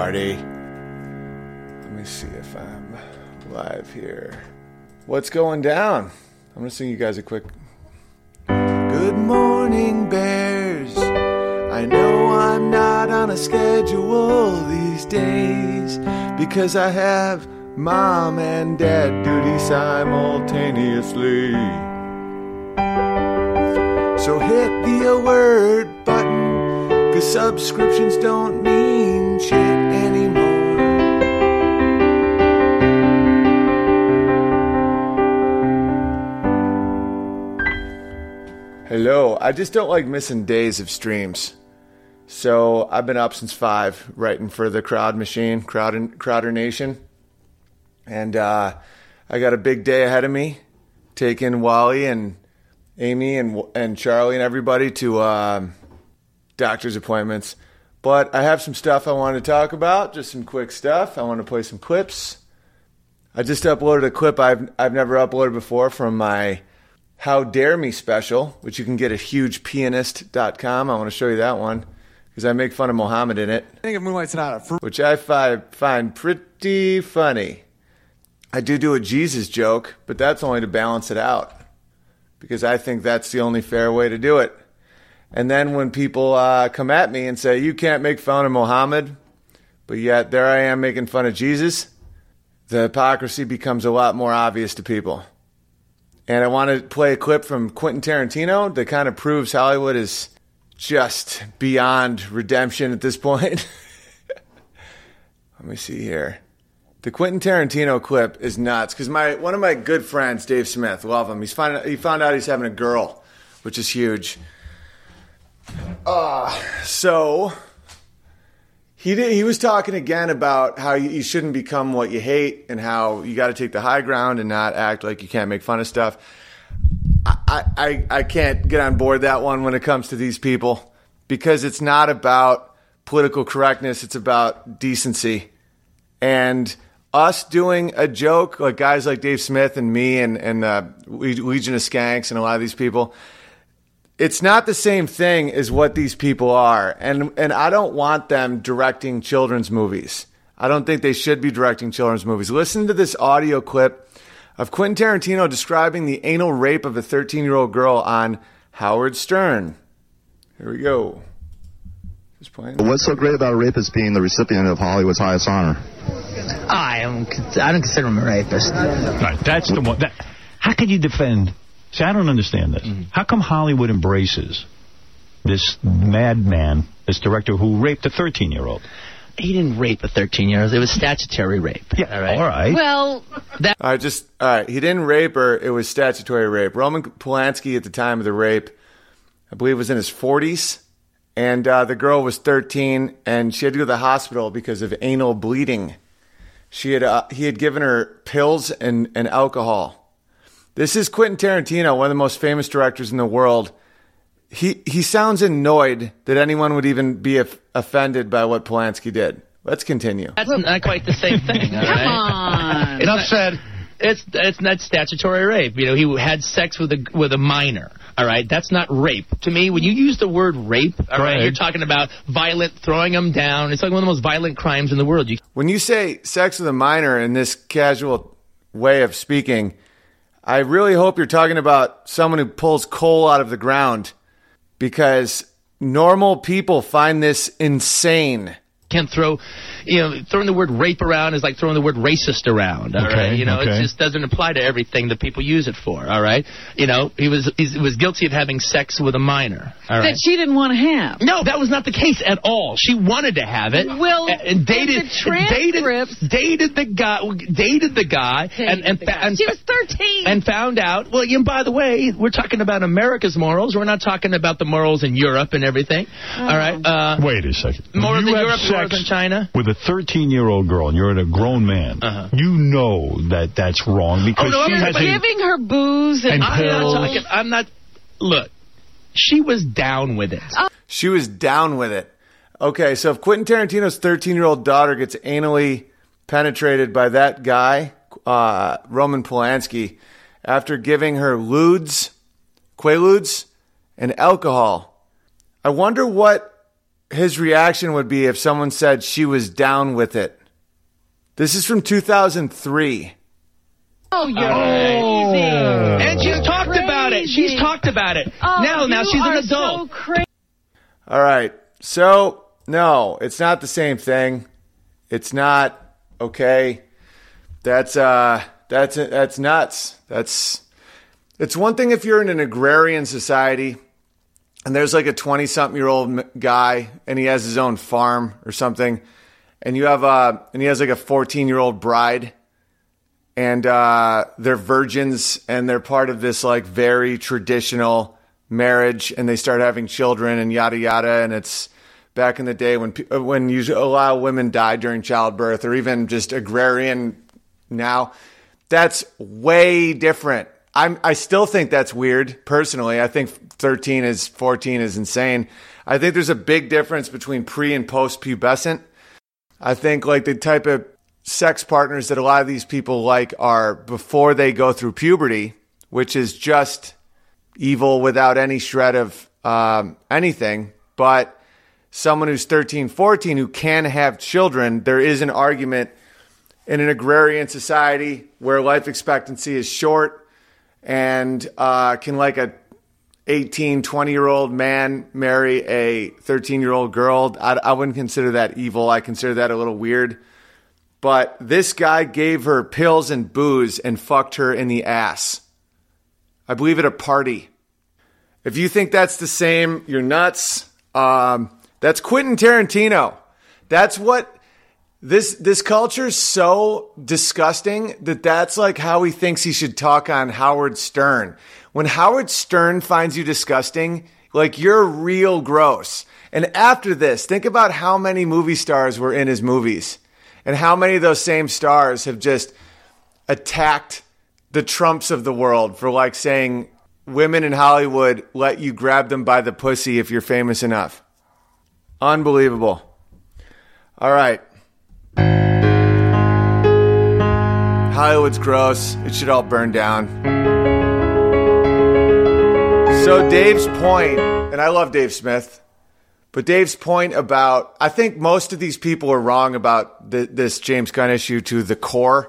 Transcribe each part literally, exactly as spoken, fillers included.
party. Let me see if I'm live here. What's going down? I'm going to sing you guys a quick... Good morning, Bears. I know I'm not on a schedule these days because I have mom and dad duty simultaneously. So hit the alert button, cause subscriptions don't mean shit anymore. Hello, I just don't like missing days of streams. So I've been up since five, writing for the Crowd Machine, Crowd Crowder Nation. And uh, I got a big day ahead of me, taking Wally and Amy and and Charlie and everybody to uh, doctor's appointments. But I have some stuff I want to talk about, just some quick stuff. I want to play some clips. I just uploaded a clip I've I've never uploaded before from my How Dare Me special, which you can get at huge pianist dot com. I want to show you that one because I make fun of Muhammad in it. I think of Moonlight Sonata, for- which I fi- find pretty funny. I do do a Jesus joke, but that's only to balance it out because I think that's the only fair way to do it. And then when people uh, come at me and say, you can't make fun of Muhammad, but yet there I am making fun of Jesus, the hypocrisy becomes a lot more obvious to people. And I want to play a clip from Quentin Tarantino that kind of proves Hollywood is just beyond redemption at this point. Let me see here. The Quentin Tarantino clip is nuts because my one of my good friends, Dave Smith, love him. He's find, he found out he's having a girl, which is huge. Uh, so he did, he was talking again about how you, you shouldn't become what you hate and how you got to take the high ground and not act like you can't make fun of stuff. I, I, I can't get on board that one when it comes to these people because it's not about political correctness. It's about decency. And us doing a joke, like guys like Dave Smith and me and, and uh, Legion of Skanks and a lot of these people, it's not the same thing as what these people are. And, and I don't want them directing children's movies. I don't think they should be directing children's movies. Listen to this audio clip of Quentin Tarantino describing the anal rape of a thirteen-year-old girl on Howard Stern. Here we go. Just playing. What's so great about a rapist being the recipient of Hollywood's highest honor? I don't, I don't consider him a rapist. Right, that's the one. That, how can you defend? See, I don't understand this. Mm-hmm. How come Hollywood embraces this madman, this director who raped a thirteen-year-old? He didn't rape a thirteen-year-old. It was statutory rape. Yeah, all right. All right. Well, that... All right, just, all right. He didn't rape her. It was statutory rape. Roman Polanski at the time of the rape, I believe, was in his forties. And uh, the girl was thirteen, and she had to go to the hospital because of anal bleeding. She had uh, He had given her pills and, and alcohol. This is Quentin Tarantino, one of the most famous directors in the world. He he sounds annoyed that anyone would even be af- offended by what Polanski did. Let's continue. That's not quite the same thing. All Come right? on. Enough said. It's it's not statutory rape. You know, he had sex with a with a minor. All right, that's not rape. To me, when you use the word rape, all right, you're talking about violent, throwing them down. It's like one of the most violent crimes in the world. You- when you say sex with a minor in this casual way of speaking, I really hope you're talking about someone who pulls coal out of the ground. Because normal people find this insane. Can't throw, you know, throwing the word rape around is like throwing the word racist around. All okay, right, you know, okay. it just doesn't apply to everything that people use it for. All right, you know, he was he was guilty of having sex with a minor. All right, that she didn't want to have. No, that was not the case at all. She wanted to have it. Well, and dated, dated, dated the guy, dated the guy, dated and and, the guy. and she was thirteen, and found out. Well, you know, by the way, we're talking about America's morals. We're not talking about the morals in Europe and everything. Oh. All right. Uh, Wait a second. Morals in You have Europe, sex morals in China. With a thirteen-year-old girl, and you're a grown man. Uh-huh. You know that that's wrong because oh, no, she I'm has a... giving her booze and, and I'm pills. not talking. I'm not. Look, she was down with it. Oh. She was down with it. Okay, so if Quentin Tarantino's thirteen-year-old daughter gets anally penetrated by that guy, uh, Roman Polanski, after giving her lewds, Quaaludes, and alcohol, I wonder what his reaction would be if someone said she was down with it. This is from two thousand three. Oh, you're Oh. crazy. And she's talked Crazy. about it. She's talked about it. Oh, now, now you she's an are adult. So crazy. All right. So, no, it's not the same thing. It's not okay. That's uh that's that's nuts. That's it's one thing if you're in an agrarian society and there's like a twenty-something-year-old guy and he has his own farm or something, and you have uh and he has like a fourteen-year-old bride, and uh they're virgins and they're part of this like very traditional marriage, and they start having children and yada yada, and it's back in the day when when you allow women die during childbirth, or even just agrarian now. That's way different. I'm, I still think that's weird, personally. I think thirteen is, fourteen is insane. I think there's a big difference between pre and post-pubescent. I think like the type of sex partners that a lot of these people like are before they go through puberty, which is just evil without any shred of um, anything. But someone who's thirteen, fourteen who can have children, there is an argument in an agrarian society where life expectancy is short, and uh, can like a eighteen, twenty-year-old man marry a thirteen-year-old girl. I, I wouldn't consider that evil. I consider that a little weird. But this guy gave her pills and booze and fucked her in the ass. I believe at a party. If you think that's the same, you're nuts. Um, that's Quentin Tarantino. That's what... This this culture is so disgusting that that's like how he thinks he should talk on Howard Stern. When Howard Stern finds you disgusting, like you're real gross. And after this, think about how many movie stars were in his movies and how many of those same stars have just attacked the Trumps of the world for like saying women in Hollywood let you grab them by the pussy if you're famous enough. Unbelievable. All right. Hollywood's gross. It should all burn down. So Dave's point, and I love Dave Smith, but Dave's point about, I think most of these people are wrong about the, this James Gunn issue to the core.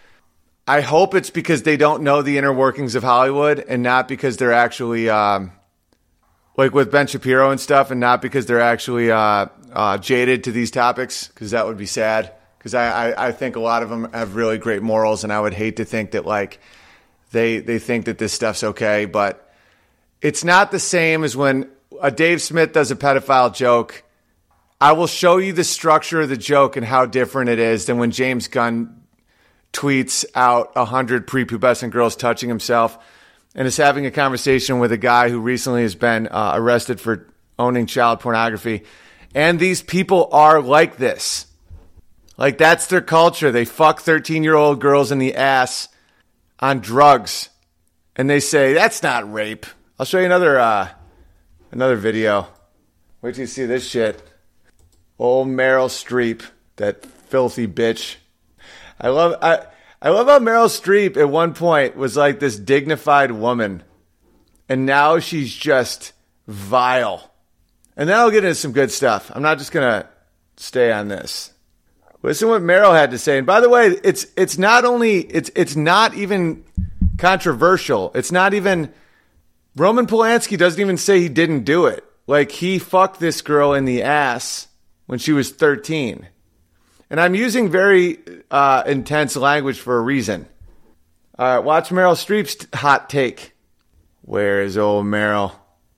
I hope it's because they don't know the inner workings of Hollywood and not because they're actually, um, like with Ben Shapiro and stuff, and not because they're actually uh, uh, jaded to these topics, because that would be sad. Because I, I, I think a lot of them have really great morals, and I would hate to think that like they they think that this stuff's okay. But it's not the same as when a Dave Smith does a pedophile joke. I will show you the structure of the joke and how different it is than when James Gunn tweets out a hundred prepubescent girls touching himself and is having a conversation with a guy who recently has been uh, arrested for owning child pornography. And these people are like this. Like, that's their culture. They fuck thirteen-year-old girls in the ass on drugs. And they say, that's not rape. I'll show you another uh, another video. Wait till you see this shit. Old Meryl Streep, that filthy bitch. I love I, I love how Meryl Streep at one point was like this dignified woman. And now she's just vile. And then I'll get into some good stuff. I'm not just going to stay on this. Listen what Meryl had to say. And by the way, it's it's not only it's it's not even controversial. It's not even Roman Polanski doesn't even say he didn't do it. Like, he fucked this girl in the ass when she was thirteen. And I'm using very uh, intense language for a reason. All right, watch Meryl Streep's hot take. Where is old Meryl?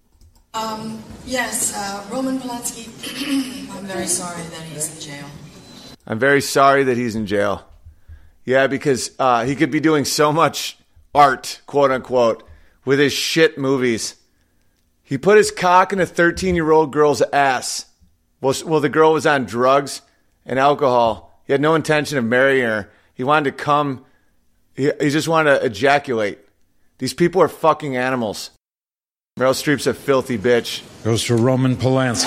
Um, yes, uh, Roman Polanski, I'm very sorry that he's in jail. I'm very sorry that he's in jail. Yeah, because uh, he could be doing so much art, quote unquote, with his shit movies. He put his cock in a thirteen-year-old girl's ass. Well, well, the girl was on drugs and alcohol. He had no intention of marrying her. He wanted to come. He, he just wanted to ejaculate. These people are fucking animals. Meryl Streep's a filthy bitch. Goes to Roman Polanski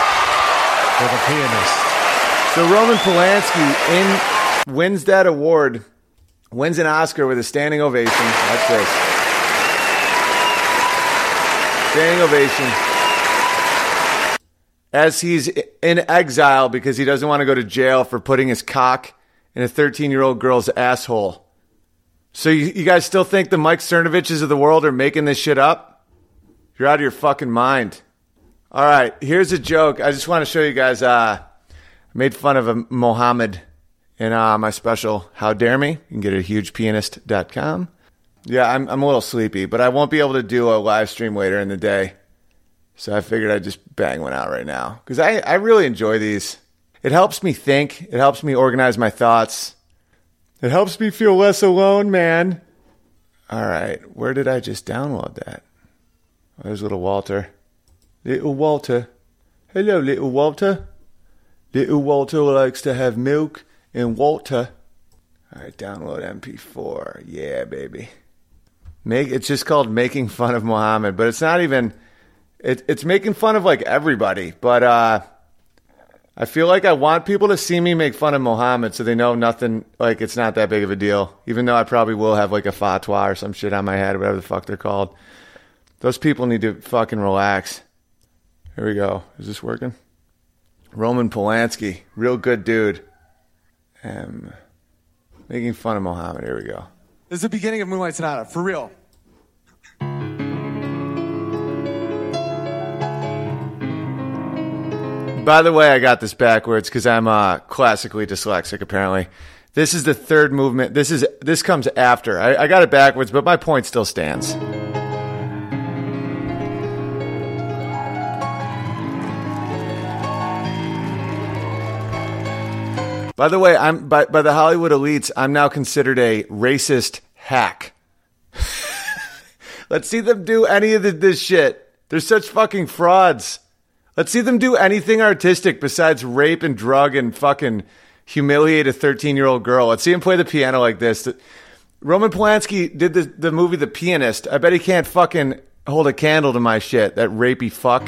for the pianist. So Roman Polanski in, wins that award, wins an Oscar with a standing ovation. Watch this. Standing ovation. as he's in exile because he doesn't want to go to jail for putting his cock in a thirteen-year-old girl's asshole. So you, you guys still think the Mike Cernoviches of the world are making this shit up? You're out of your fucking mind. All right, here's a joke. I just want to show you guys. Uh, I made fun of a Mohammed in uh, my special, How Dare Me? You can get it at huge pianist dot com. Yeah, I'm I'm a little sleepy, but I won't be able to do a live stream later in the day. So I figured I'd just bang one out right now. Because I, I really enjoy these. It helps me think. It helps me organize my thoughts. It helps me feel less alone, man. All right, where did I just download that? Oh, there's little Walter. Little Walter. Hello, little Walter. Little Walter likes to have milk and water. All right, download M P four. Yeah, baby. Make It's just called Making Fun of Mohammed, but it's not even... It, it's making fun of, like, everybody. But uh, I feel like I want people to see me make fun of Mohammed so they know nothing, like, it's not that big of a deal. Even though I probably will have, like, a fatwa or some shit on my head, whatever the fuck they're called. Those people need to fucking relax. Here we go. Is this working? Roman Polanski. Real good dude. Um, making fun of Mohammed. Here we go. This is the beginning of Moonlight Sonata, for real. By the way, I got this backwards because I'm uh, classically dyslexic, apparently. This is the third movement. This is this comes after. I, I got it backwards, but my point still stands. By the way, I'm by, by the Hollywood elites, I'm now considered a racist hack. Let's see them do any of the, this shit. They're such fucking frauds. Let's see them do anything artistic besides rape and drug and fucking humiliate a thirteen-year-old girl. Let's see him play the piano like this. Roman Polanski did the, the movie The Pianist. I bet he can't fucking hold a candle to my shit, that rapey fuck.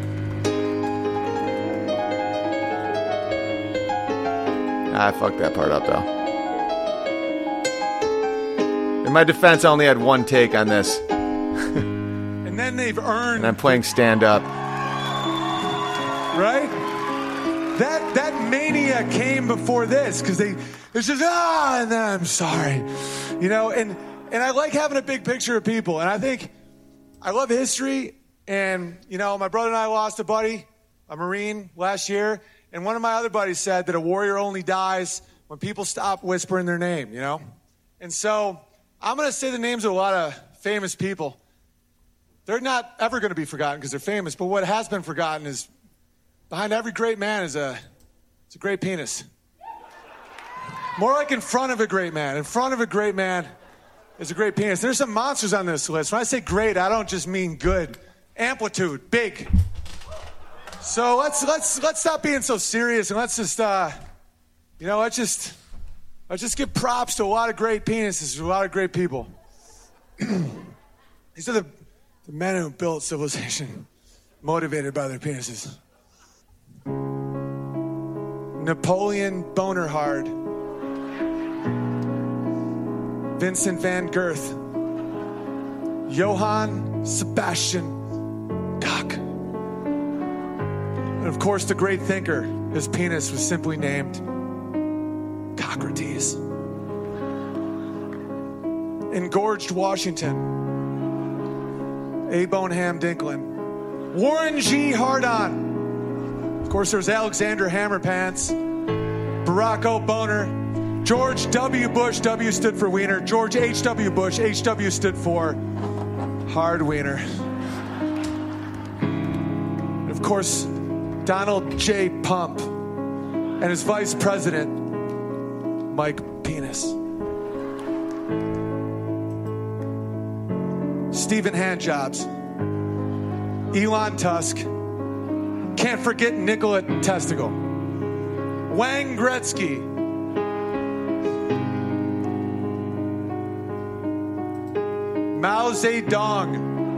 I fucked that part up, though. In my defense, I only had one take on this. And then they've earned... And I'm playing stand-up. Right? That that mania came before this, because they... It's just, ah, and then I'm sorry. You know, and, and I like having a big picture of people. And I think... I love history. And, you know, my brother and I lost a buddy, a Marine, last year. And one of my other buddies said that a warrior only dies when people stop whispering their name, you know? And so I'm going to say the names of a lot of famous people. They're not ever going to be forgotten because they're famous, but what has been forgotten is behind every great man is a, it's a great penis. More like in front of a great man. In front of a great man is a great penis. There's some monsters on this list. When I say great, I don't just mean good. Amplitude, big. So let's let's let's stop being so serious and let's just uh, you know let's just let's just give props to a lot of great penises, to a lot of great people. These are the, the men who built civilization, motivated by their penises. Napoleon Bonaparte, Vincent van Gogh, Johann Sebastian Bach. And of course, the great thinker, his penis was simply named Cockroaches. Engorged Washington, A. Boneham Dinklin, Warren G. Hardon. Of course, there's Alexander Hammerpants, Barack O'Boner, George W. Bush. W stood for Wiener. George H W. Bush. H W stood for Hard Wiener. And of course, Donald J. Pump and his vice president, Mike Penis. Stephen Handjobs, Elon Tusk, can't forget Nikola Testicle, Wayne Gretzky, Mao Zedong,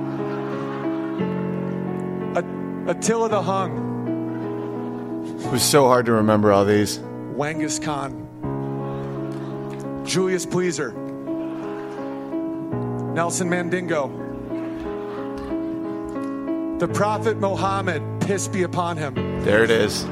Attila the Hung. It was so hard to remember all these. Genghis Khan, Julius Pleaser, Nelson Mandingo, the Prophet Muhammad, piss be upon him. There it is.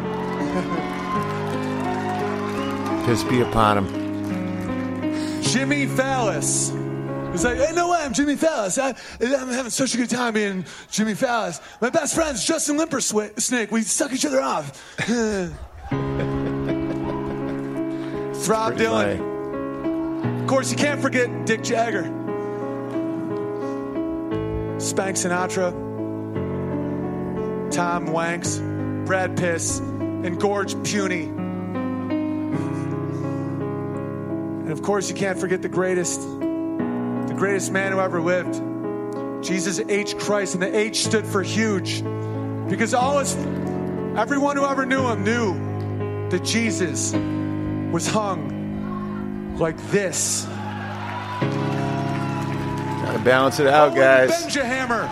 Piss be upon him. Jimmy Fallis. He's like, hey, no way, I'm Jimmy Fallis. I, I'm having such a good time being Jimmy Fallis. My best friend's Justin Limpersnake. We suck each other off. Throb Dylan. Funny. Of course, you can't forget Dick Jagger. Spank Sinatra. Tom Wanks. Brad Piss. And Gorge Puny. And of course, you can't forget the greatest. The greatest man who ever lived. Jesus H. Christ. And the H stood for huge. Because all his, everyone who ever knew him knew that Jesus was hung like this. Gotta balance it out, guys. Benjahammer.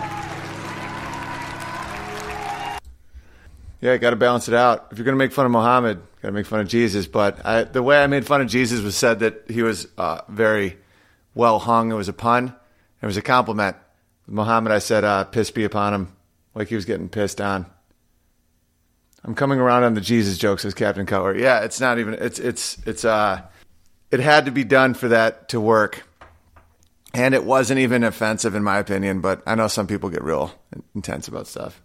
Yeah, gotta balance it out. If you're gonna make fun of Muhammad, gotta make fun of Jesus. But I, the way I made fun of Jesus was said that he was uh, very well hung. It was a pun. It was a compliment. With Muhammad, I said, uh, piss be upon him. Like he was getting pissed on. I'm coming around on the Jesus jokes as Captain Cutler. Yeah, it's not even, it's, it's, it's, uh, it had to be done for that to work. And it wasn't even offensive in my opinion, but I know some people get real intense about stuff.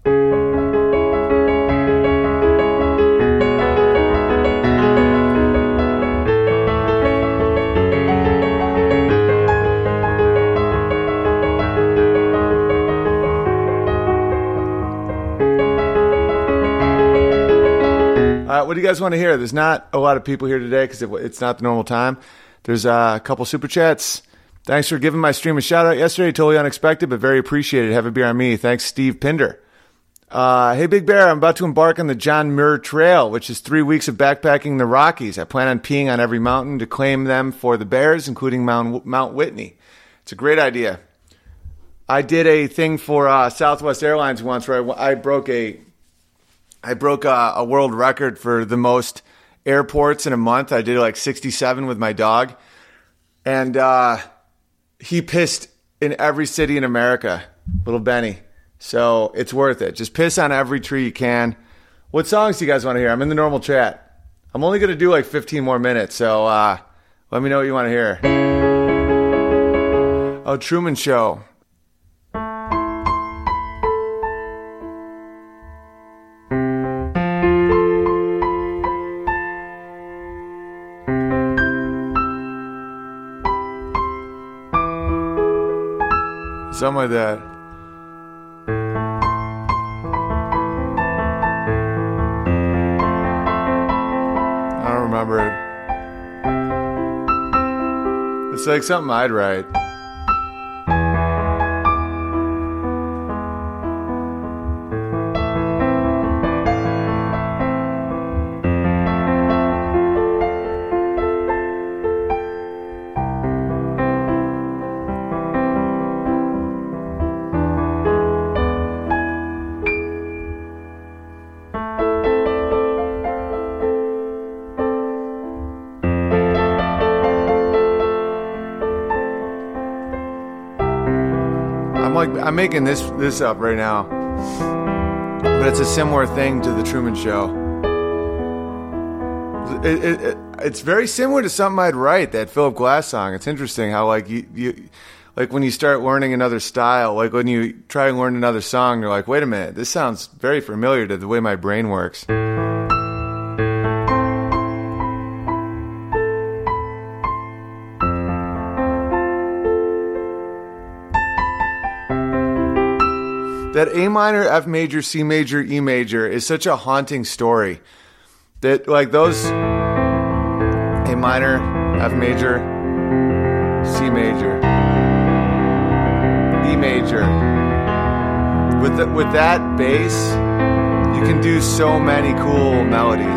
Uh, what do you guys want to hear? There's not a lot of people here today because it, it's not the normal time. There's uh, a couple super chats. Thanks for giving my stream a shout out yesterday. Totally unexpected, but very appreciated. Have a beer on me. Thanks, Steve Pinder. Uh, hey, Big Bear, I'm about to embark on the John Muir Trail, which is three weeks of backpacking the Rockies. I plan on peeing on every mountain to claim them for the Bears, including Mount, Mount Whitney. It's a great idea. I did a thing for uh, Southwest Airlines once where I, I broke a I broke a, a world record for the most airports in a month. I did like sixty-seven with my dog. And uh, he pissed in every city in America, little Benny. So it's worth it. Just piss on every tree you can. What songs do you guys want to hear? I'm in the normal chat. I'm only going to do like fifteen more minutes. So uh, let me know what you want to hear. Oh, Truman Show. Something like that. I don't remember it. It's like something I'd write. I'm making this this up right now, but it's a similar thing to the Truman Show. It, it, it, it's very similar to something I'd write, that Philip Glass song. It's interesting how like you, you like when you start learning another style, like when you try and learn another song, you're like, wait a minute, this sounds very familiar to the way my brain works. That A minor, F major, C major, E major is such a haunting story. That like those A minor, F major, C major, E major. With the, with that bass, you can do so many cool melodies.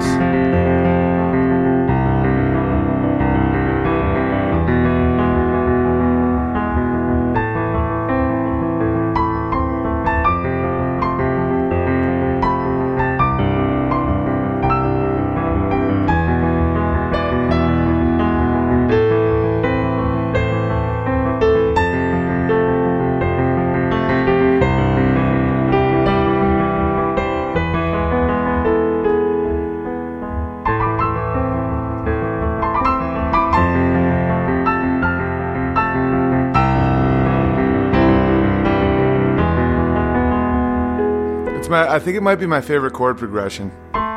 It's my. I think it might be my favorite chord progression.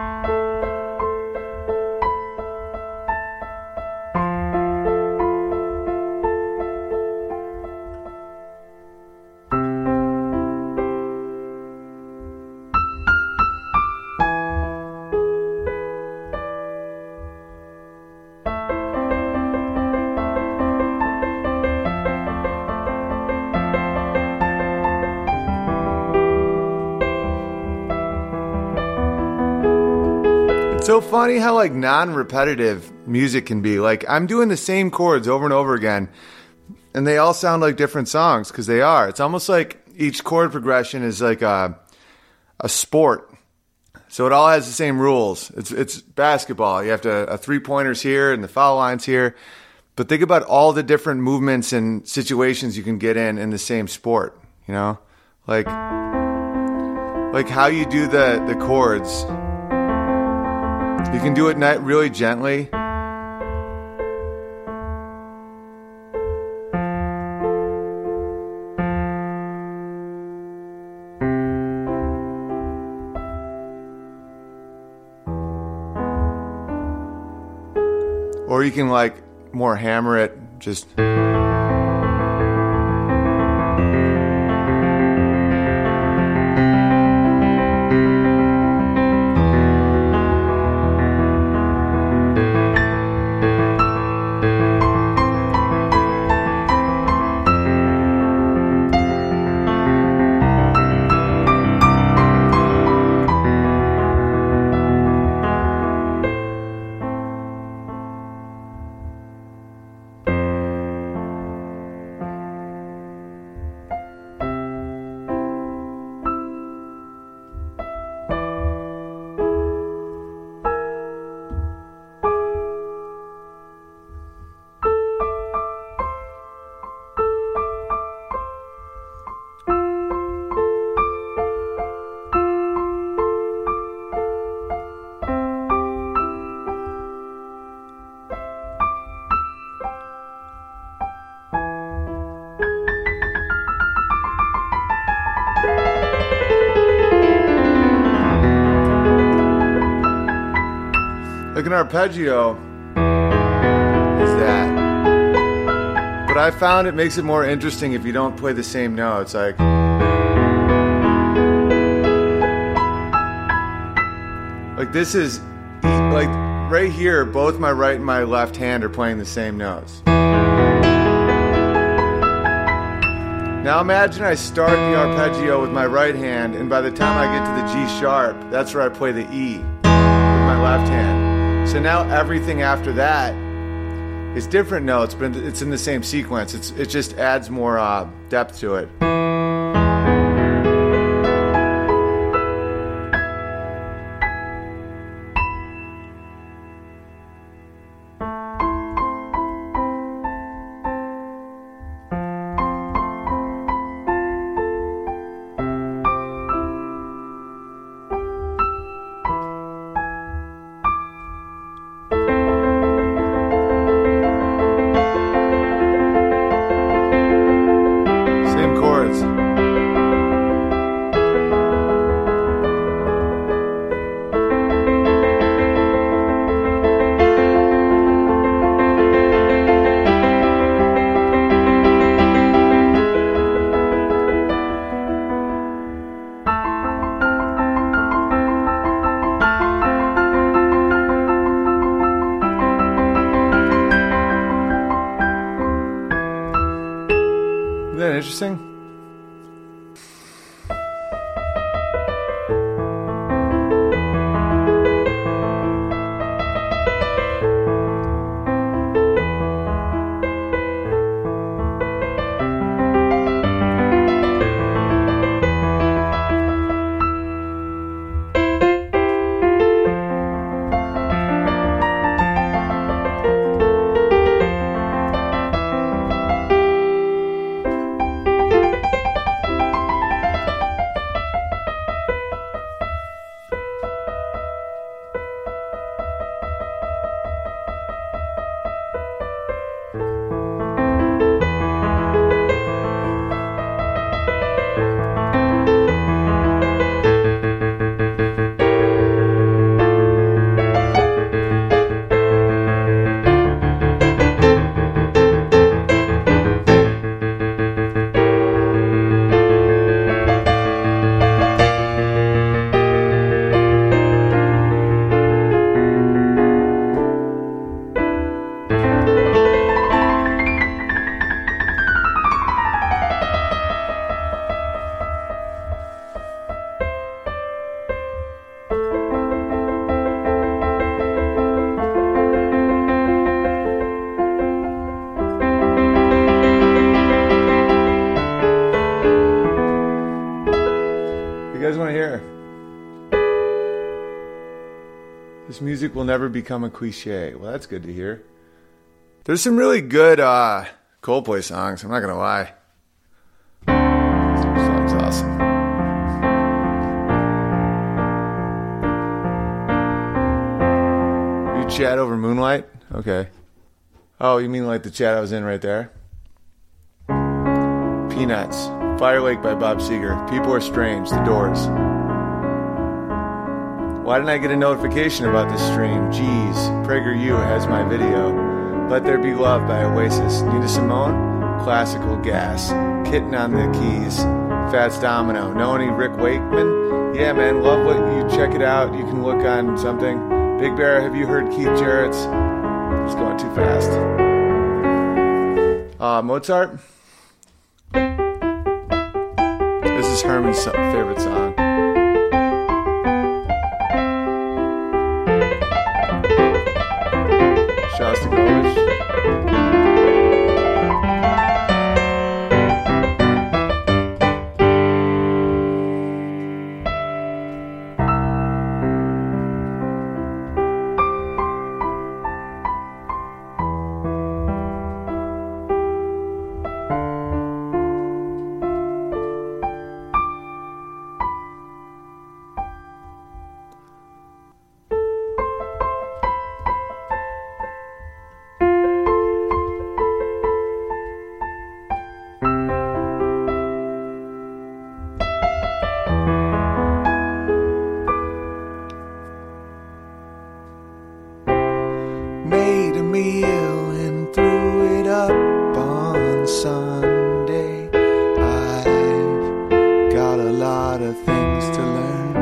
It's so funny how like non-repetitive music can be. Like I'm doing the same chords over and over again, and they all sound like different songs because they are. It's almost like each chord progression is like a a sport. So it all has the same rules. It's it's basketball. You have to a three pointers here and the foul lines here. But think about all the different movements and situations you can get in in the same sport. You know, like like how you do the the chords. You can do it not really gently. Or you can like more hammer it, just... Like an arpeggio is that. But I found it makes it more interesting if you don't play the same notes. Like, like this is, like right here, both my right and my left hand are playing the same notes. Now imagine I start the arpeggio with my right hand, and by the time I get to the G sharp, that's where I play the E with my left hand. So now everything after that is different notes, but it's in the same sequence. It's, it just adds more uh, depth to it. Isn't that interesting? you guys want to hear? This music will never become a cliche. Well, that's good to hear. There's some really good uh, Coldplay songs, I'm not going to lie. This song's awesome. You chat over Moonlight? Okay. Oh, you mean like the chat I was in right there? Peanuts. Fire Lake by Bob Seger. People Are Strange. The Doors. Why didn't I get a notification about this stream? Jeez. PragerU has my video. Let There Be Love by Oasis. Nina Simone. Classical Gas. Kitten on the Keys. Fats Domino. Know any Rick Wakeman? Yeah, man. Love what you check it out. You can look on something. Big Bear, have you heard Keith Jarrett's? It's going too fast. Uh, Mozart. This is Herman's favorite song. Shostakovich. Made a meal and threw it up on Sunday. I've got a lot of things to learn.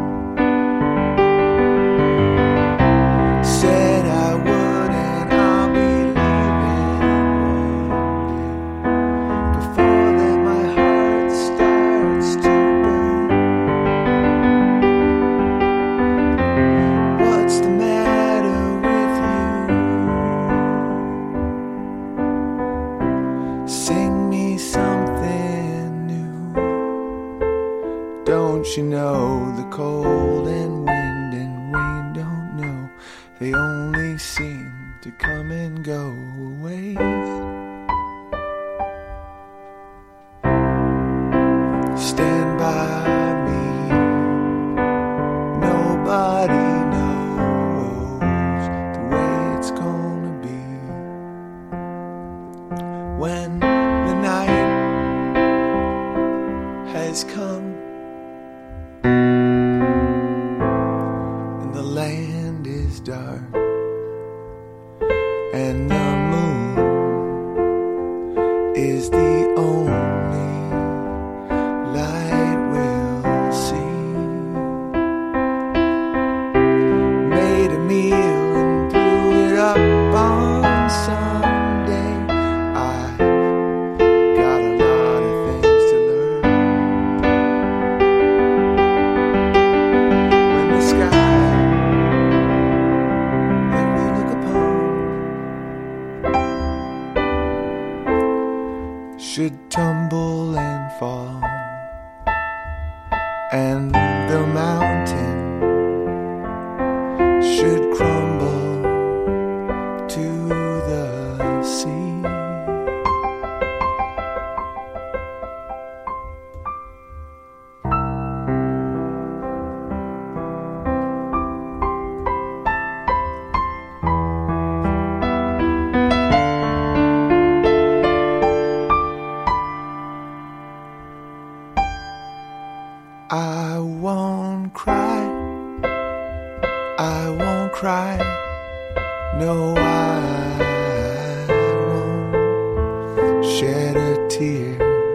Said I would and I'll be leaving one day. Before that my heart starts to burn. What's the matter with you? Sing me something new. Don't you know the cold and wind and rain don't know? They only seem to come and go away. Stand by me. Nobody knows the way it's gonna be. When the night has come and the land is dark and the moon is the only light we'll see. Made a meal and threw it up on Sunday. I got a lot of things to learn. When the sky that we look upon should tumble and fall, and the mountain should crumble to the sea. I won't cry. I won't cry. No, I won't shed a tear.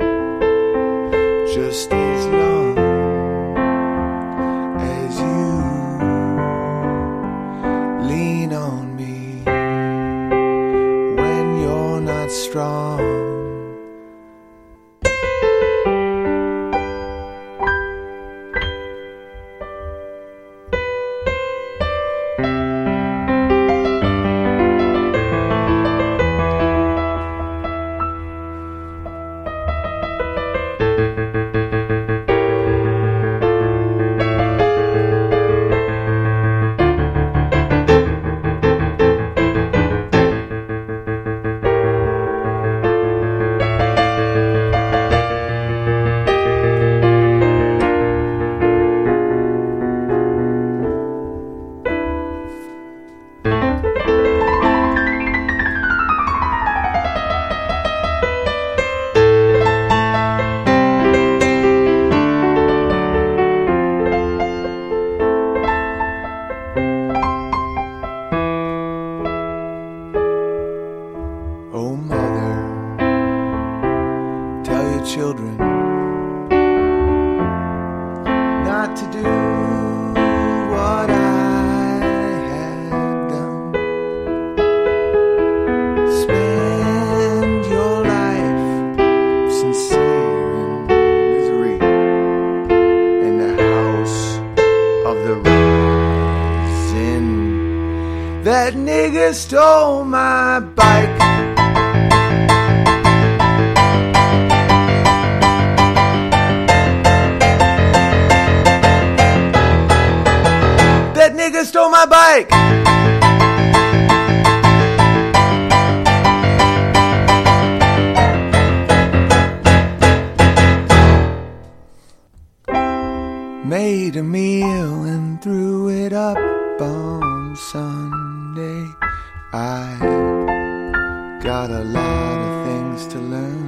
Just as long as you lean on me when you're not strong. back to do what I had done. Spend your life sincere in misery in the house of the rising. That nigga stole my bike. That nigga stole my bike. Made a meal and threw it up on Sunday. I got a lot of things to learn.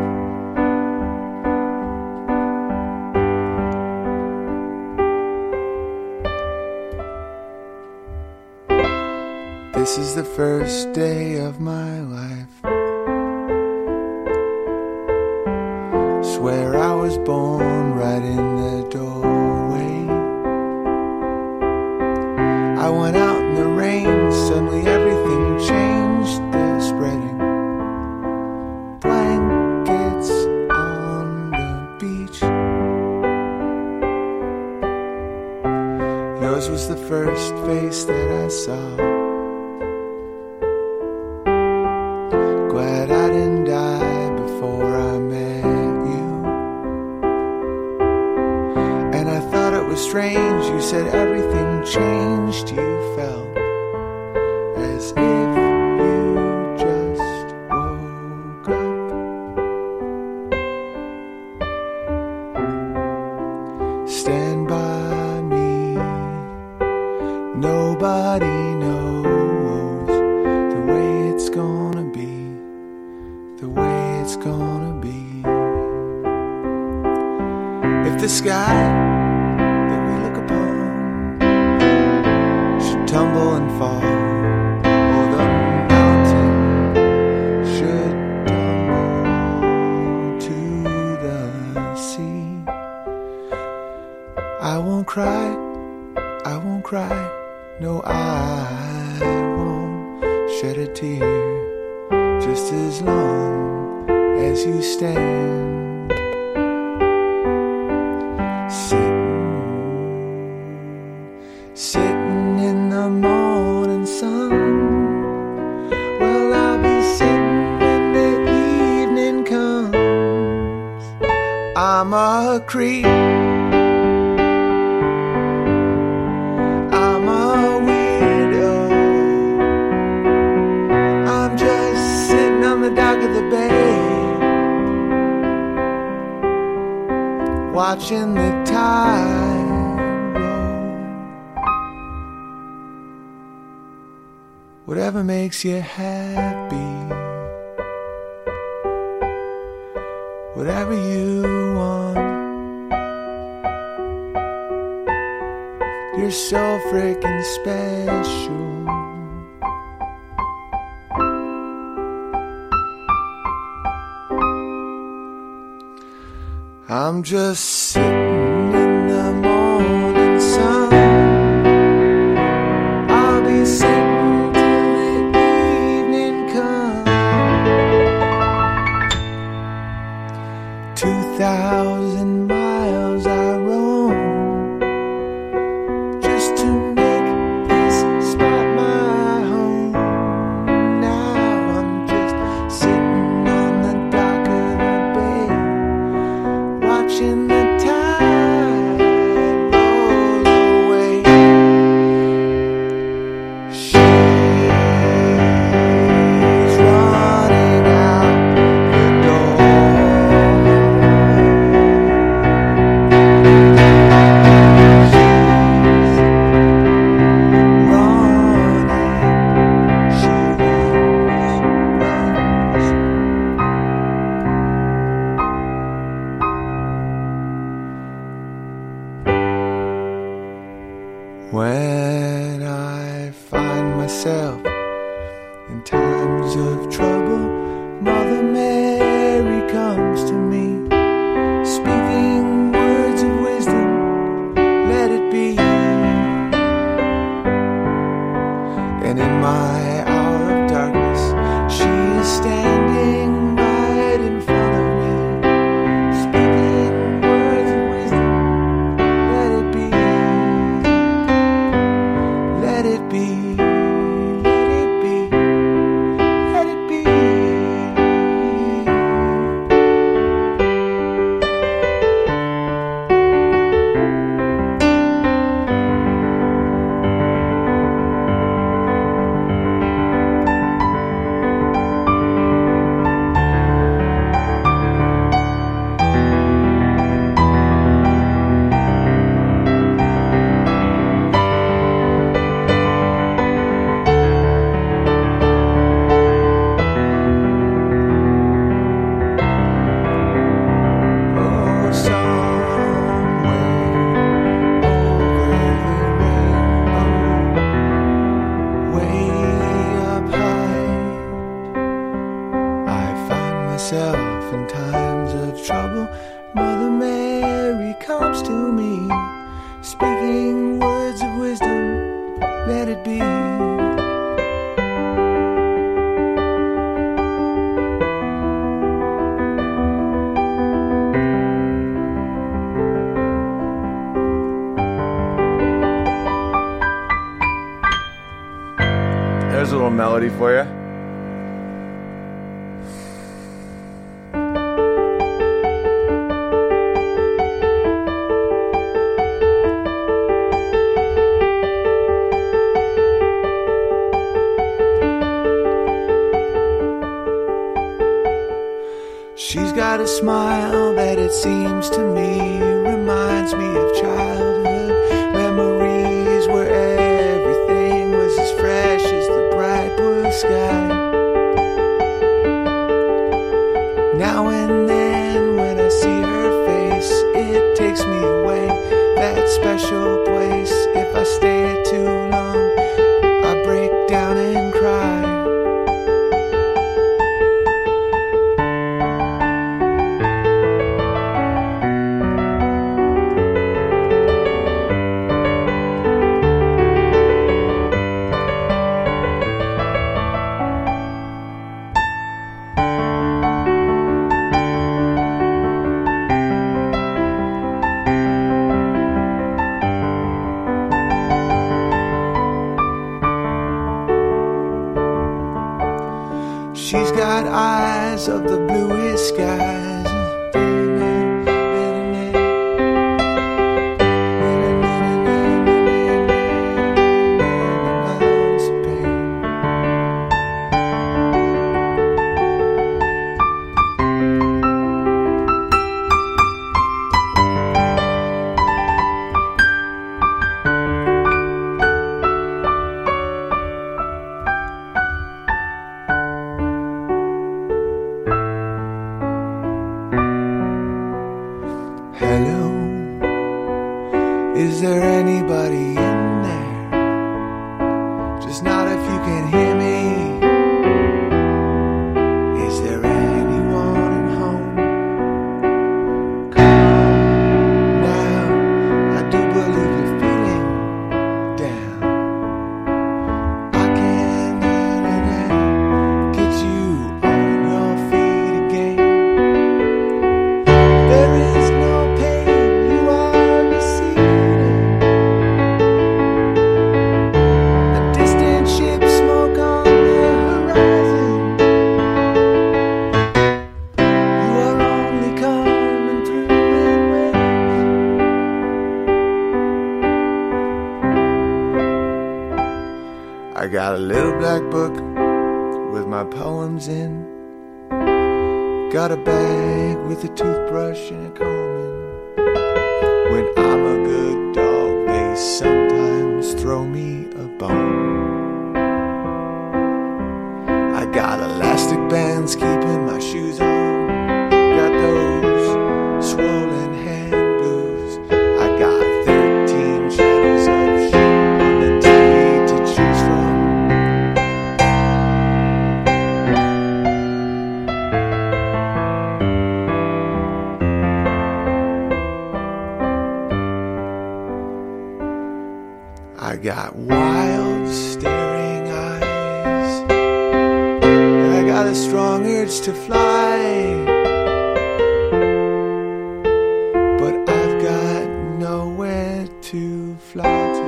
This is the first day of my life. Swear I was born right in the doorway. I went out in the rain, suddenly everything changed. They're spreading blankets on the beach. Yours was the first face that I saw. Glad I didn't die before I met you. And I thought it was strange, you said everything changed. You felt as if you just woke up. Stand by me. Nobody knows the way it's gonna be, the way it's gonna be. If the sky that we look upon should tumble and fall, or the mountain should tumble to the sea, I won't cry, I won't cry, no, I won't shed a tear. Just as long as you stand, sitting, sitting in the morning sun. Well, I'll be sitting when the evening comes. I'm a creep. I'm a weirdo. I'm just sitting on the dock of the bay, watching the tide roll. Whatever makes you happy, whatever you want. You're so freaking special. I'm just sitting in the morning sun. I'll be sitting till the evening comes. Two thousand miles I roam just to make this spot my home. Now I'm just sitting on the dock of the bay, watching the tide roll away. She's running out the door. When I find myself in times of trouble, Mother Mary comes to me, speaking words of wisdom to me, speaking words of wisdom, let it be. There's a little melody for you. She's got a smile that it seems to me reminds me of childhood memories where everything was as fresh as the bright blue sky. Now and then when I see her face, it takes me away, that special place. If I stay too long, I break down and cry. She's got eyes of the bluest skies. Hello, is there anybody in there? Just not if you can hear me. Is there anyone at home? Come on now, I do believe you're feeling down. I can get you on your feet again. There is no I got a little black book with my poems in. Got a bag with a toothbrush and a comb in. When I'm a good dog, they sometimes throw me a bone. I got elastic bands keeping my shoes on. Got those swollen hand blues. I got thirteen channels of shit on the T V to choose from. I got wild staring eyes, and I got a strong urge to fly, but I've got nowhere to fly to.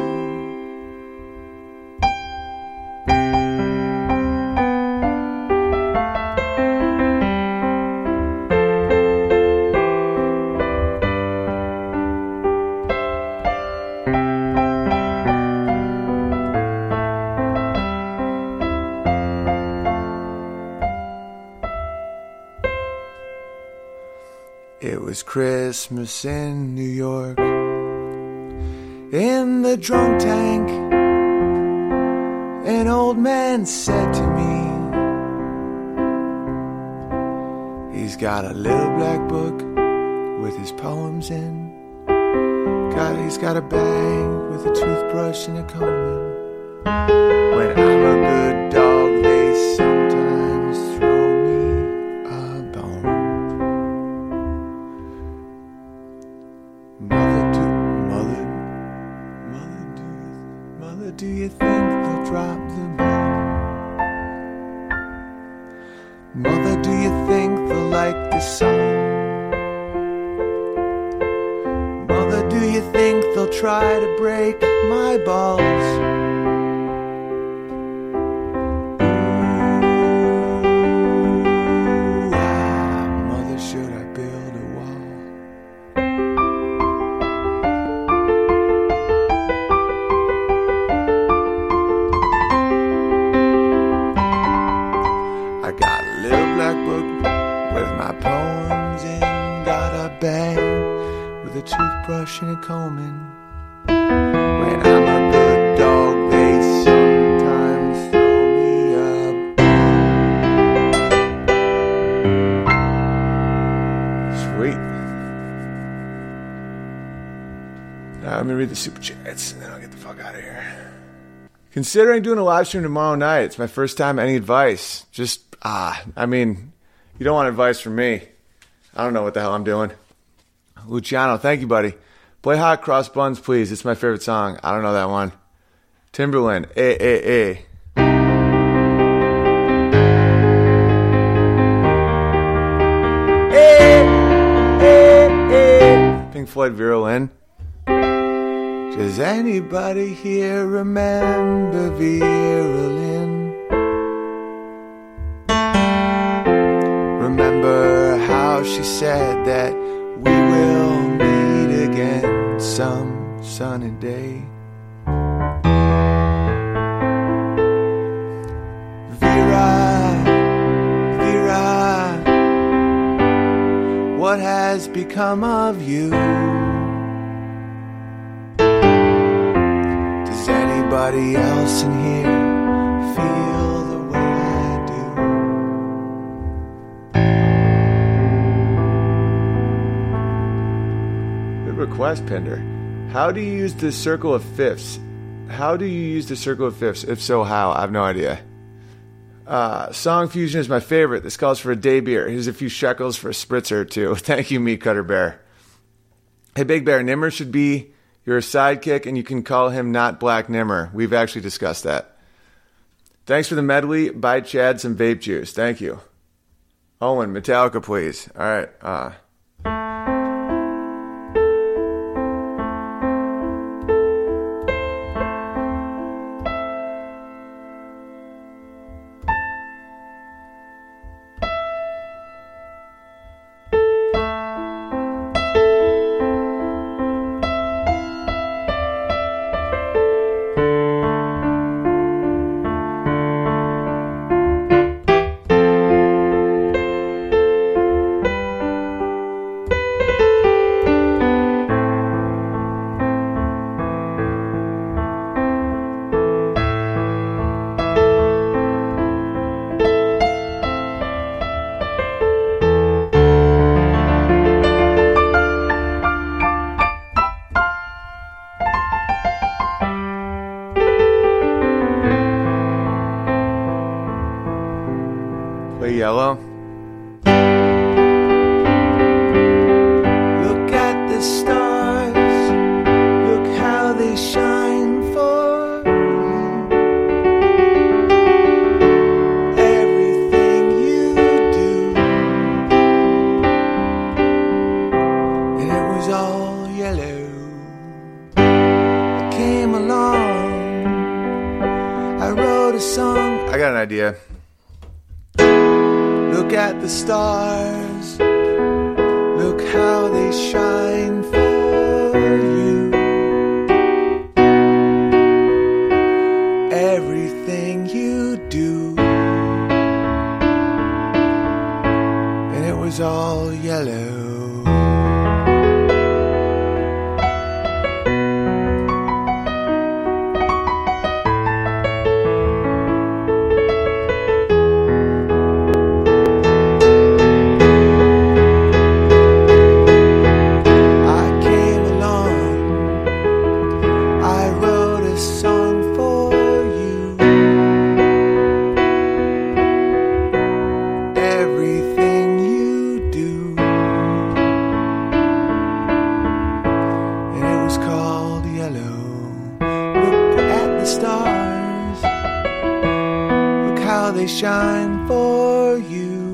It was Christmas in New York, in the drunk tank. An old man said to me, he's got a little black book with his poems in. God, he's got a bag with a toothbrush and a comb in. When I'm a good dog, they sometimes throw me a bone. Mother do you think they'll drop the bomb? Mother, do you think they'll like this song? Mother, do you think they'll try to break my balls? Ooh, ah, mother, should I build a wall? I got a little black book with my poems in, got a bag with a toothbrush and a comb in. When I'm a good dog, they sometimes throw me a bone. Sweet. Now let me read the super chats and then I'll get the fuck out of here. Considering doing a live stream tomorrow night. It's my first time. Any advice? Just, ah, I mean, you don't want advice from me. I don't know what the hell I'm doing. Luciano, thank you, buddy. Play Hot Cross Buns, please. It's my favorite song. I don't know that one. Timberland, eh, eh, eh. Eh, eh, eh. Pink Floyd, Vera Lynn. Does anybody here remember Vera Lynn? Remember how she said that we will meet again some sunny day? Vera, Vera, what has become of you? Does anybody else in here feel the way I do? Good request, Pinder. How do you use the circle of fifths? How do you use the circle of fifths? If so, how? I have no idea. Uh, Song Fusion is my favorite. This calls for a day beer. Here's a few shekels for a spritzer or two. Thank you, Meat Cutter Bear. Hey, Big Bear, Nimmer should be your sidekick, and you can call him not Black Nimmer. We've actually discussed that. Thanks for the medley. Buy Chad some vape juice. Thank you. Owen, Metallica, please. All right. Uh, play Yellow. Look at the stars, look how they shine for you. Everything you do, and it was all yellow. I came along, I wrote a song. I got an idea. Look at the stars, look how they shine for you. Everything you do, and it was all yellow. I they shine for you.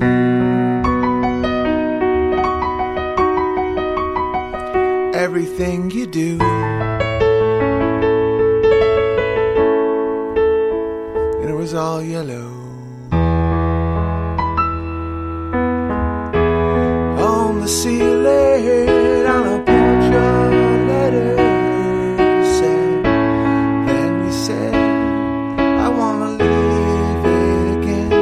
Everything you do, and it was all yellow. On the ceiling, on a porch, your letter said, then you said, I wanna leave it again.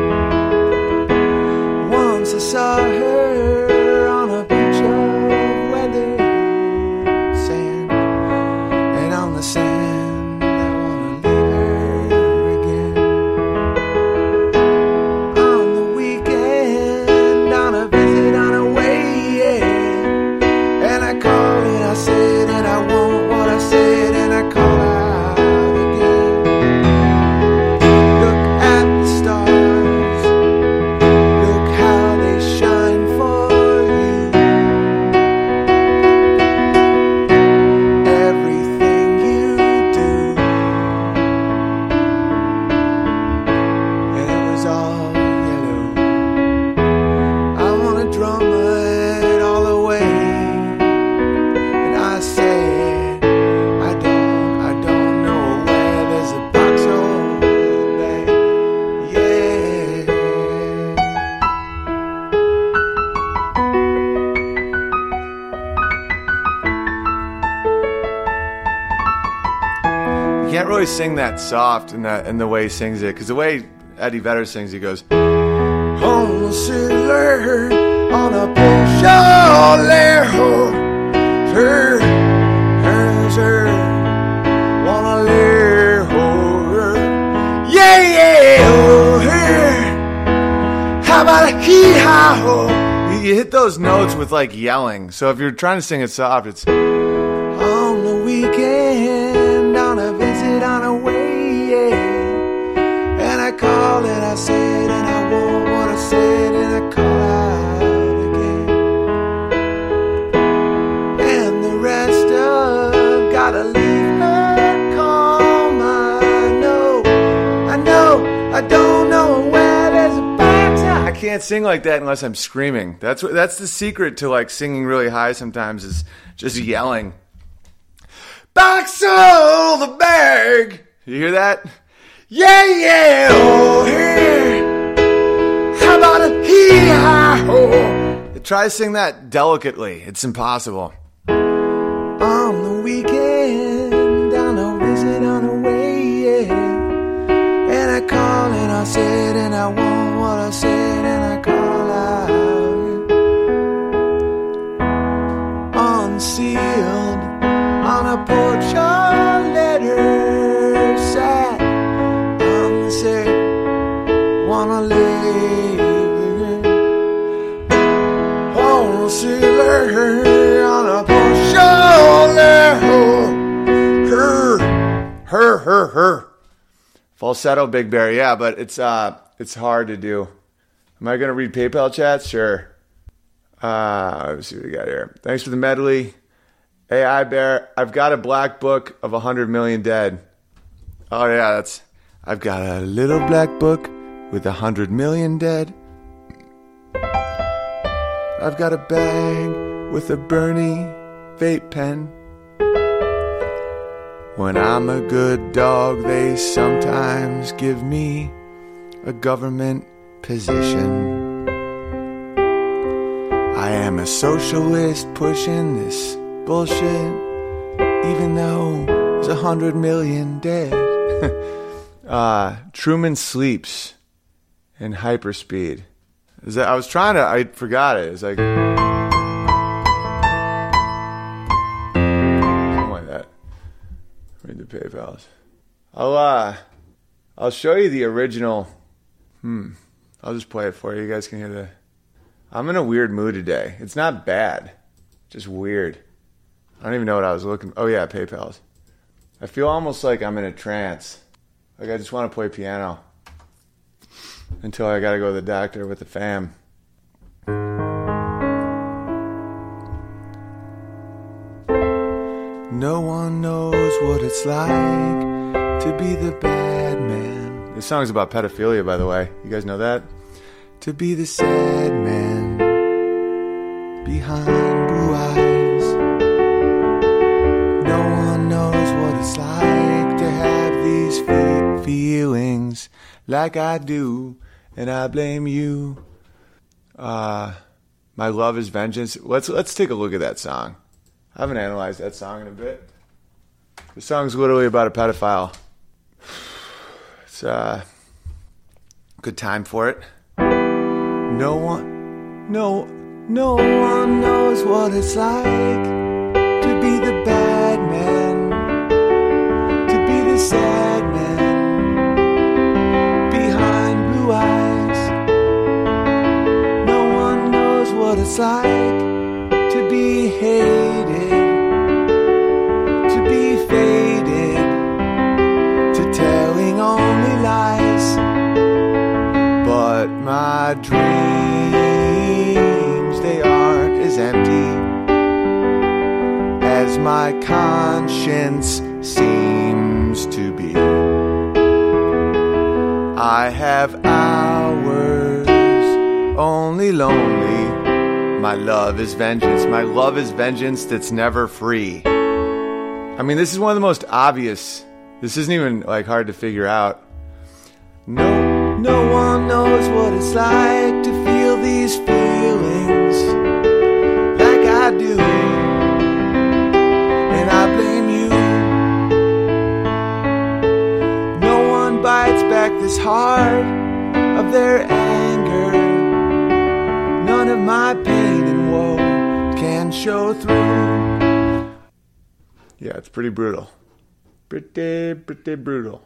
Once I saw her on a beach of weather sand, and on the sand I wanna leave her again. On the weekend, on a visit, on a way, yeah. And I called and I said, and I want what I said, and I call out again. Look at the stars, look how they shine for you. Everything you do, and it was all yellow. I wanna drum it all away, and I said, I don't, I don't know where there's a box or a bag, yeah. You can't really sing that soft in that in the way he sings it, because the way Eddie Vedder sings, he goes, on the sailor, on a porch, oh, there, oh, sir, her, sir, wanna live, oh, her, yeah, yeah, oh, her, how about a hee-haw, oh. You hit those notes with like yelling, so if you're trying to sing it soft, it's on the weekend, on a visit, on a way, yeah. And I called and I said, and I want what I said, and I call out again. And the rest of gotta leave her calm. I know, I know, I don't know where there's a box. I can't sing like that unless I'm screaming. That's what, that's the secret to like singing really high sometimes, is just yelling. Box of the bag. You hear that? Yeah, yeah, oh, here. How about a hee-haw? Try to sing that delicately. It's impossible. On the weekend, on a visit, on a way, yeah. And I call and I said, and I want what I said, and I call out. Unsealed, on a porch, a letter sat. Say, wanna live again. Oh, sailor on a porch, her, her, her, her. Falsetto, Big Bear, yeah, but it's uh, it's hard to do. Am I gonna read PayPal chats? Sure. Uh, let's see what we got here. Thanks for the medley. A I Bear, I've got a black book of a hundred million dead. Oh yeah, that's. I've got a little black book with a hundred million dead. I've got a bag with a Bernie vape pen. When I'm a good dog, they sometimes give me a government position. I am a socialist pushing this bullshit, even though there's a hundred million dead. Uh, Truman Sleeps in Hyperspeed. Is that, I was trying to, I forgot it. It's like something like that. Read the PayPals. I'll uh, I'll show you the original. Hmm. I'll just play it for you. You guys can hear the. I'm in a weird mood today. It's not bad, just weird. I don't even know what I was looking. Oh yeah, PayPals. I feel almost like I'm in a trance. Like I just want to play piano until I got to go to the doctor with the fam. No one knows what it's like to be the bad man. This song's about pedophilia, by the way. You guys know that? To be the sad man behind blue eyes. No one knows what it's like to have these fe- feelings like I do, and I blame you. Uh, My Love is Vengeance. Let's let's take a look at that song. I haven't analyzed that song in a bit. The song's literally about a pedophile. It's a good time for it. No one, no, no one knows what it's like to be the bad man, to be the sad man behind blue eyes. No one knows what it's like to be hated, to be faded, to telling only lies. But my dreams, they aren't as empty as my conscience seems to be. I have hours only lonely. My love is vengeance. My love is vengeance that's never free. I mean, this is one of the most obvious. This isn't even like hard to figure out. No, no one knows what it's like to feel these feelings like I do, and I blame you. No one bites back this hard of their anger. None of my pain and woe can show through. Yeah, it's pretty brutal. Pretty, pretty brutal.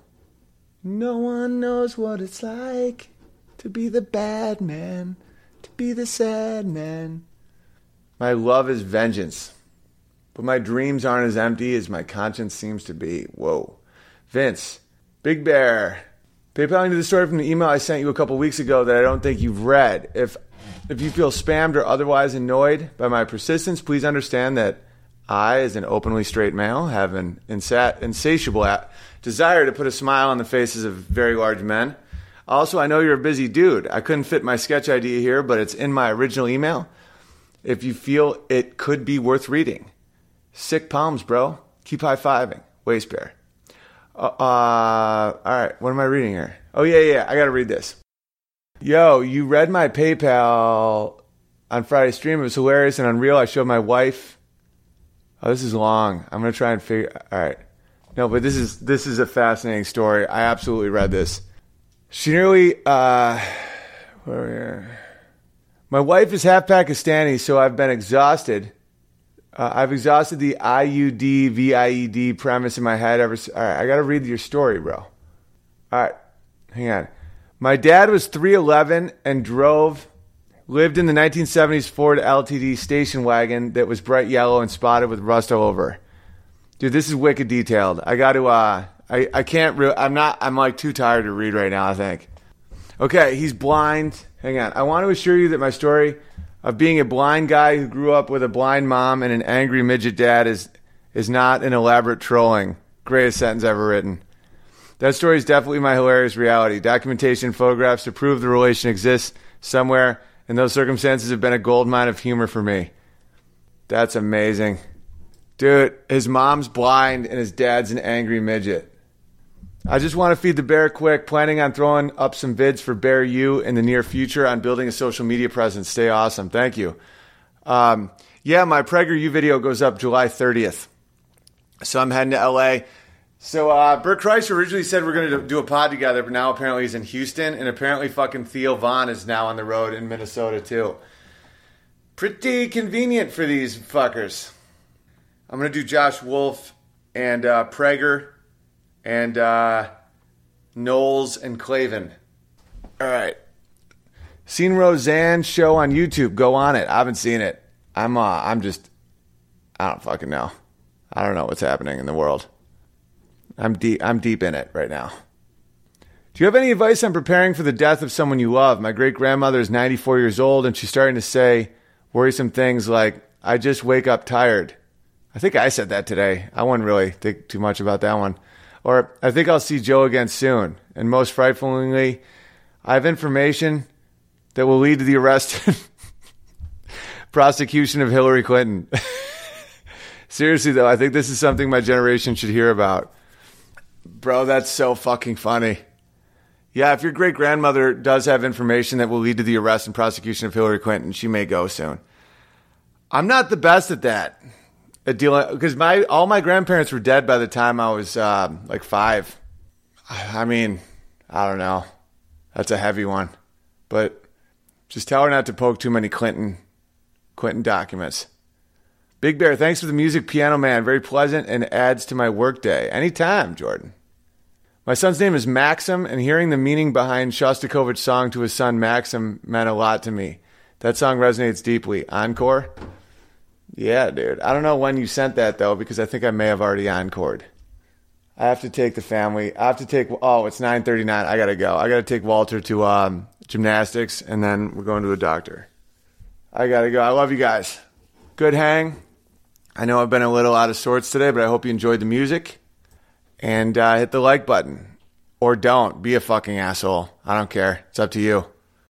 No one knows what it's like to be the bad man, to be the sad man. My love is vengeance, but my dreams aren't as empty as my conscience seems to be. Whoa. Vince, Big Bear, PayPaling to the story from the email I sent you a couple weeks ago that I don't think you've read. If if you feel spammed or otherwise annoyed by my persistence, please understand that I, as an openly straight male, have an insat- insatiable a- desire to put a smile on the faces of very large men. Also, I know you're a busy dude. I couldn't fit my sketch idea here, but it's in my original email. If you feel it could be worth reading. Sick palms, bro. Keep high-fiving. Waist bear. Uh, uh, all right, what am I reading here? Oh, yeah, yeah, I got to read this. Yo, you read my PayPal on Friday's stream. It was hilarious and unreal. I showed my wife. Oh, this is long. I'm going to try and figure... All right. No, but this is this is a fascinating story. I absolutely read this. She nearly... Uh, where are we here? My wife is half Pakistani, so I've been exhausted. Uh, I've exhausted the I U D, V I E D premise in my head ever... All right, I got to read your story, bro. All right, hang on. My dad was three eleven and drove... Lived in the nineteen seventies Ford L T D station wagon that was bright yellow and spotted with rust all over. Dude, this is wicked detailed. I got to, uh, I, I can't, re- I'm not, I'm like too tired to read right now, I think. Okay, he's blind. Hang on. I want to assure you that my story of being a blind guy who grew up with a blind mom and an angry midget dad is, is not an elaborate trolling. Greatest sentence ever written. That story is definitely my hilarious reality. Documentation, photographs to prove the relation exists somewhere. And those circumstances have been a goldmine of humor for me. That's amazing. Dude, his mom's blind and his dad's an angry midget. I just want to feed the bear quick. Planning on throwing up some vids for Bear U in the near future on building a social media presence. Stay awesome. Thank you. Um, yeah, my PragerU video goes up July thirtieth. So I'm heading to L A. So uh, Bert Kreischer originally said we're going to do a pod together, but now apparently he's in Houston, and apparently fucking Theo Von is now on the road in Minnesota too. Pretty convenient for these fuckers. I'm going to do Josh Wolf and uh, Prager and uh, Knowles and Clavin. All right. Seen Roseanne's show on YouTube. Go on it. I haven't seen it. I'm uh, I'm just, I don't fucking know. I don't know what's happening in the world. I'm deep I'm deep in it right now. Do you have any advice on preparing for the death of someone you love? My great-grandmother is ninety-four years old, and she's starting to say worrisome things like, I just wake up tired. I think I said that today. I wouldn't really think too much about that one. Or, I think I'll see Joe again soon. And most frightfully, I have information that will lead to the arrest and prosecution of Hillary Clinton. Seriously, though, I think this is something my generation should hear about. Bro, that's so fucking funny. Yeah, if your great-grandmother does have information that will lead to the arrest and prosecution of Hillary Clinton, she may go soon. I'm not the best at that. At dealing, because my all my grandparents were dead by the time I was uh, like five. I mean, I don't know. That's a heavy one. But just tell her not to poke too many Clinton Clinton documents. Big Bear, thanks for the music, Piano Man. Very pleasant and adds to my workday. Anytime, Jordan. My son's name is Maxim, and hearing the meaning behind Shostakovich's song to his son Maxim meant a lot to me. That song resonates deeply. Encore? Yeah, dude. I don't know when you sent that, though, because I think I may have already encored. I have to take the family. I have to take... Oh, it's nine thirty-nine. I got to go. I got to take Walter to um, gymnastics, and then we're going to a doctor. I got to go. I love you guys. Good hang. I know I've been a little out of sorts today, but I hope you enjoyed the music. And uh, hit the like button. Or don't. Be a fucking asshole. I don't care. It's up to you.